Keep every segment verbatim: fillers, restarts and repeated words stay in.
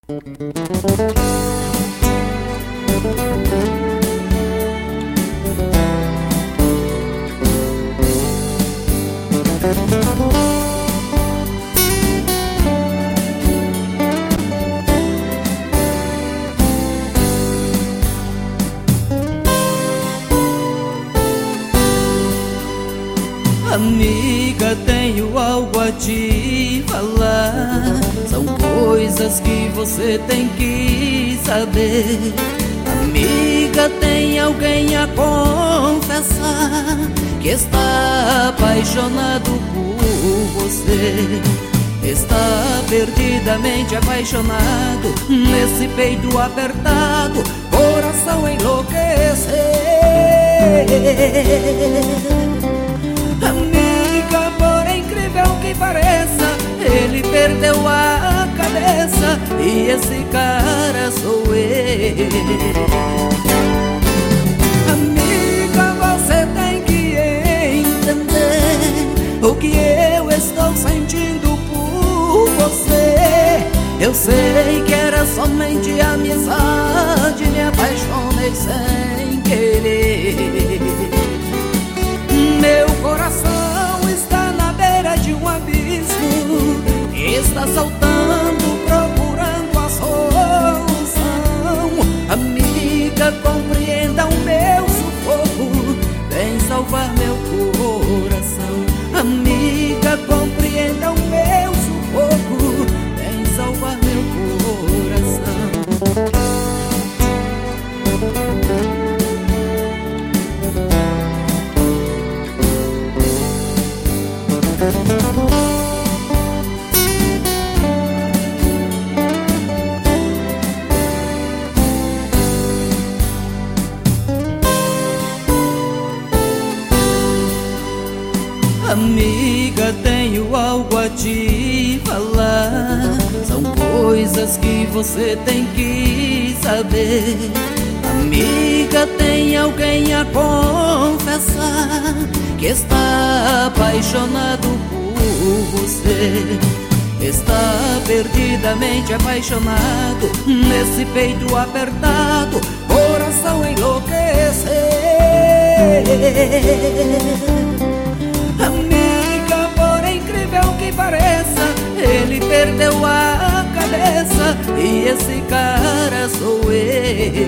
Amiga, tenho algo a te falar. São coisas que você tem que saber. Amiga, tem alguém a confessar que está apaixonado por você. Está perdidamente apaixonado, nesse peito apertado, coração enlouquecer. Amiga, por incrível que pareça, ele perdeu a cabeça e esse cara sou eu. Amiga, você tem que entender o que eu estou sentindo por você. Eu sei que era somente amizade, me apaixonei sem querer. Meu coração está na beira de um abismo, está saltando, procurando a solução. Amiga, compreenda o meu sufoco, vem salvar meu coração. Amiga, compreenda o meu sufoco, vem salvar meu coração. Amiga, tenho algo a te falar. São coisas que você tem que saber. Amiga, tem alguém a confessar que está apaixonado por você. Está perdidamente apaixonado, nesse peito apertado, coração enlouquecer. Amiga, por incrível que pareça, ele perdeu a cabeça e esse cara sou eu.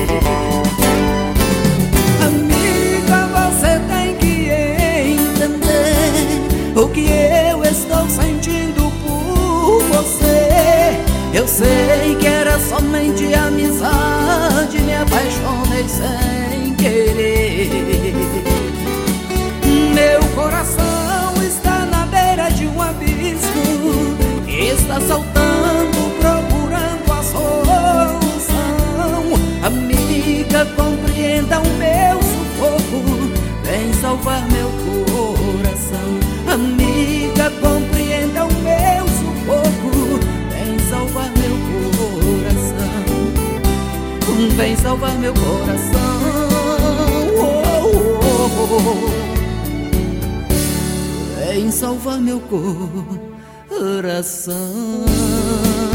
Amiga, você tem que entender o que eu estou sentindo por você. Eu sei que era somente amizade, me apaixonei sem querer. Meu coração está na beira de um abismo, está saltando, procurando a solução. Amiga, compreenda o meu sufoco, vem salvar meu coração. Amiga, compreenda o meu sufoco, vem salvar meu coração. Vem salvar meu coração. Oh, oh, oh. Vem salvar meu coração.